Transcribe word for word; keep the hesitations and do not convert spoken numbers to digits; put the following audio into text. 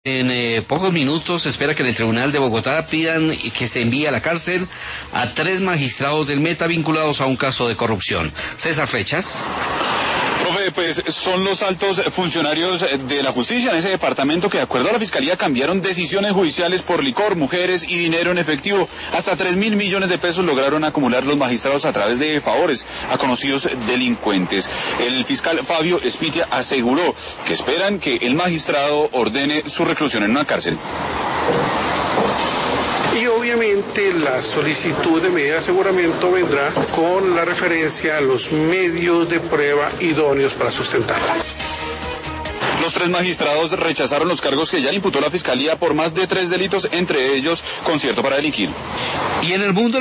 En eh, pocos minutos se espera que en el Tribunal de Bogotá pidan que se envíe a la cárcel a tres magistrados del Meta vinculados a un caso de corrupción. César Flechas. Profe, pues son los altos funcionarios de la justicia en ese departamento que de acuerdo a la fiscalía cambiaron decisiones judiciales por licor, mujeres y dinero en efectivo. Hasta tres mil millones de pesos lograron acumular los magistrados a través de favores a conocidos delincuentes. El fiscal Fabio Espitia aseguró que esperan que el magistrado ordene su reclusión en una cárcel. Y obviamente la solicitud de medida de aseguramiento vendrá con la referencia a los medios de prueba idóneos para sustentarla. Los tres magistrados rechazaron los cargos que ya imputó la fiscalía por más de tres delitos, entre ellos concierto para delinquir. Y en el mundo